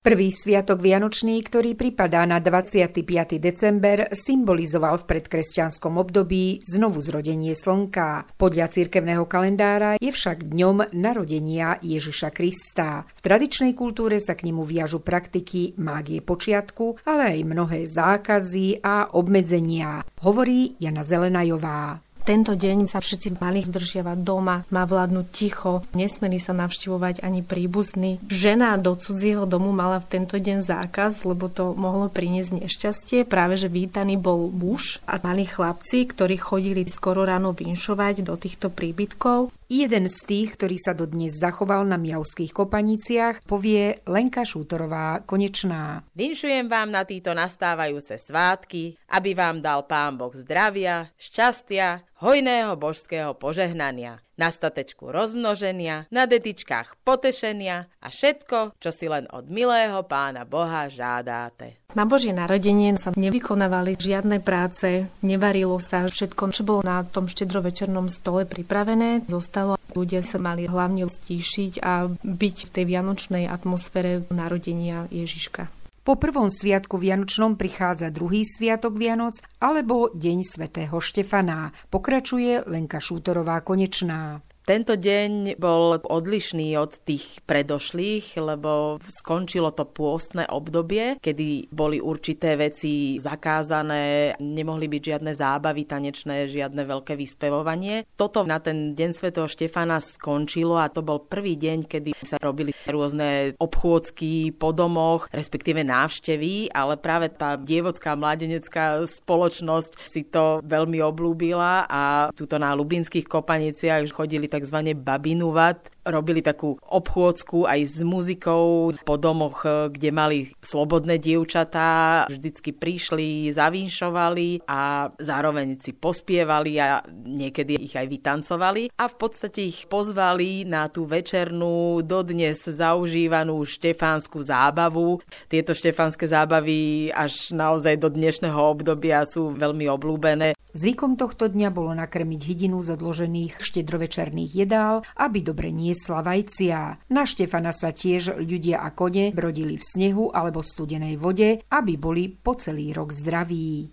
Prvý sviatok vianočný, ktorý pripadá na 25. december, symbolizoval v predkresťanskom období znovuzrodenie slnka. Podľa cirkevného kalendára je však dňom narodenia Ježiša Krista. V tradičnej kultúre sa k nemu viažu praktiky mágie počiatku, ale aj mnohé zákazy a obmedzenia, hovorí Jana Zelenajová. Tento deň sa všetci mali zdržiavať doma, má vládnuť ticho, nesmeli sa navštevovať ani príbuzní. Žena do cudzieho domu mala v tento deň zákaz, lebo to mohlo priniesť nešťastie. Práve že vítaný bol muž a mali chlapci, ktorí chodili skoro ráno vinšovať do týchto príbytkov. Jeden z tých, ktorý sa dodnes zachoval na Mijavských Kopaniciach, povie Lenka Šútorová Konečná. Vinšujem vám na títo nastávajúce svátky, aby vám dal Pán Boh zdravia, šťastia, hojného božského požehnania, na statečku rozmnoženia, na detičkách potešenia a všetko, čo si len od milého Pána Boha žádáte. Na Božie narodenie sa nevykonávali žiadne práce, nevarilo sa, všetko, čo bolo na tom štedrovečernom stole pripravené, zostalo. Ľudia sa mali hlavne stíšiť a byť v tej vianočnej atmosfére narodenia Ježiška. Po prvom sviatku vianočnom prichádza druhý sviatok Vianoc alebo Deň svätého Štefana. Pokračuje Lenka Šútorová Konečná. Tento deň bol odlišný od tých predošlých, lebo skončilo to pôstne obdobie, kedy boli určité veci zakázané, nemohli byť žiadne zábavy tanečné, žiadne veľké vyspevovanie. Toto na ten Deň svätého Štefana skončilo a to bol prvý deň, kedy sa robili rôzne obchôdzky po domoch, respektíve návštevy, ale práve tá dievocká mládenecká spoločnosť si to veľmi obľúbila a tuto na Lubinských Kopaniciach chodili takzvané babinúvat. Robili takú obchôdzku aj s muzikou po domoch, kde mali slobodné dievčatá. Vždycky prišli, zavinšovali a zároveň si pospievali a niekedy ich aj vytancovali. A v podstate ich pozvali na tú večernú, dodnes zaužívanú štefánsku zábavu. Tieto štefánske zábavy až naozaj do dnešného obdobia sú veľmi obľúbené. Zvykom tohto dňa bolo nakrmiť hydinu z odložených štedrovečerných jedál, aby dobre niesla vajcia. Na Štefana sa tiež ľudia a kone brodili v snehu alebo studenej vode, aby boli po celý rok zdraví.